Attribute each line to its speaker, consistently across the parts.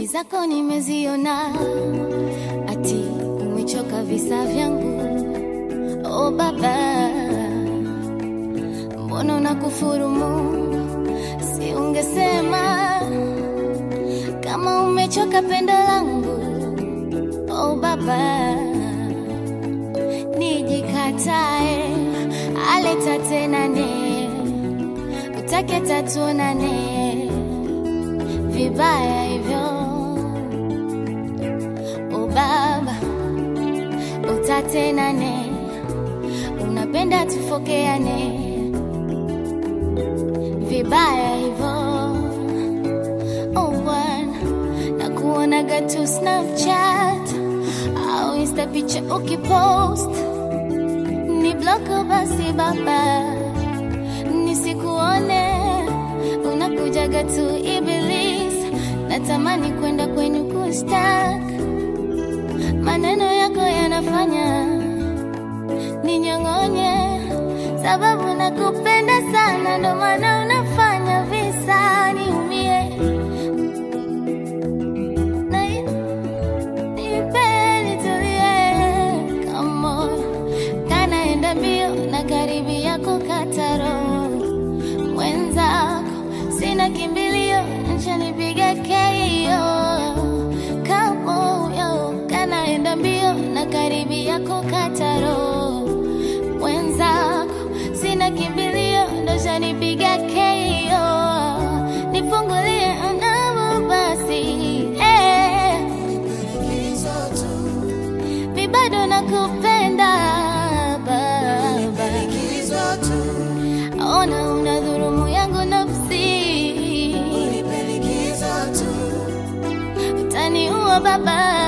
Speaker 1: zako nimeziona, ati umechoka visa vyangu. Oh baba, mbona unakufurumu? Si ungesema kama umechoka pendo langu. Oh baba, nijikatae aleta tenane, utake tatuonane vibaya hivyo. Oh baba, utatenane, unapenda tufokeane vibaya hivyo. Oh bwana, nakuonaga tu Snapchat au Insta picha ukipost, ni bloko basi baba, nisikuone. Unakujaga tu Iblis, natamani kwenda kwenu kustak. Maneno yako yanafanya ninyong'onye, sababu nakupenda sana, ndo maana unafanya visa niumie. Nipeni tulie, come on. Kanaenda mbio na karibi yako kataro mwenzako, sina kimbilio, nchanipiga KO. Come on, yo. Kanaenda mbio na karibi yako kataro mwenzako, sina kimbilio, ndo chanipiga KO. Nifungulie andamu basi, mi bado nakupenda baba. Ona unadhulumu yangu nafsi, utaniua baba.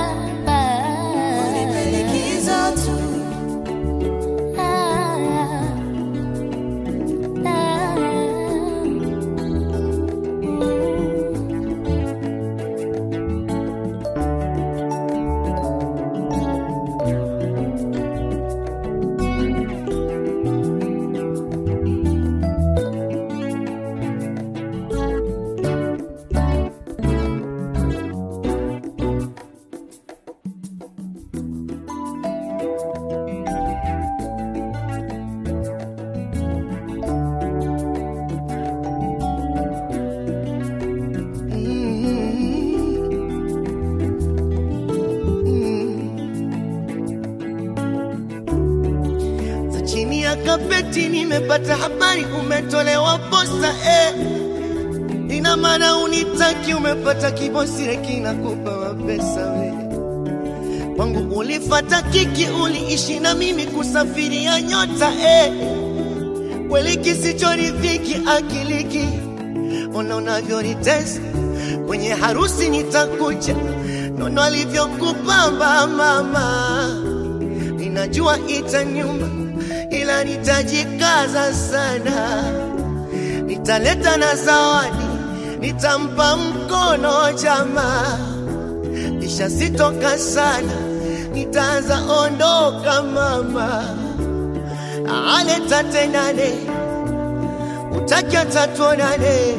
Speaker 2: Kapeti nimepata habari umetolewa posta, ina maana unitaki, umepata kibosi reki na kupa pesa we. Wangu ulifata kiki, uliishi na mimi kusafiri ya nyota, kweli kisichoridhiki akiliki. Ona unavyonitesa, kwenye harusi nitakuja, nono alivyokupamba mama. Ninajua itanyuma, ila nitajikaza sana. Nitaleta na zawadi, nitampa mkono jamaa. Kisha sitoka sana, nitaanza ondoka mama. Aleta tenane, utaki tatuonane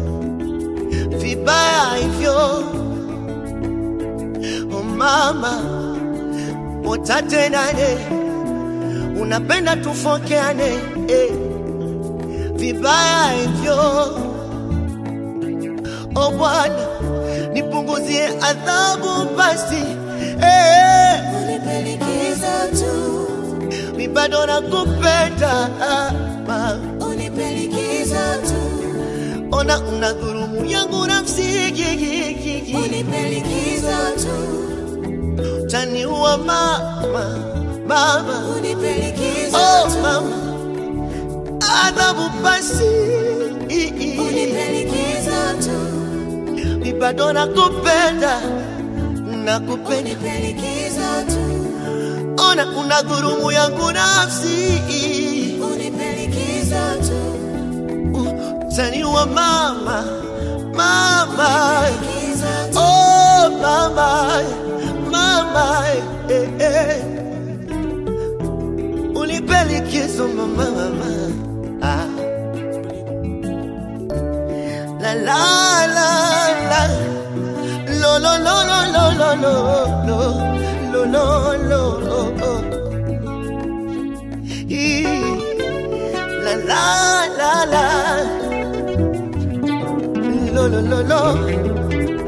Speaker 2: vibaya hivyo. Oh mama, utatenane, unapenda tufokeane vibaya hivyo. Oh bwana, nipunguzie adhabu basi,
Speaker 3: unipelikiza tu,
Speaker 2: mi bado nakupenda
Speaker 3: unipelikiza tu.
Speaker 2: Ona unadhulumu yangu nafsi,
Speaker 3: unipelikiza tu.
Speaker 2: utaniua mama, mama.
Speaker 3: Unipelikiza
Speaker 2: oh
Speaker 3: tu,
Speaker 2: mama, adhabu basi,
Speaker 3: unipelikiza tu.
Speaker 2: mi bado nakupenda, nakupenda.
Speaker 3: Unipelikiza tu,
Speaker 2: Ona unadhulumu yangu nafsi,
Speaker 3: unipelikiza tu.
Speaker 2: utaniua mama, mama.
Speaker 3: Unipelikiza tu,
Speaker 2: Oh mama, mama, unipelikiza mama, mama. La la la la, lo lo lo, lo, lo. La, la, la, la. Lo, lo, lo, lo.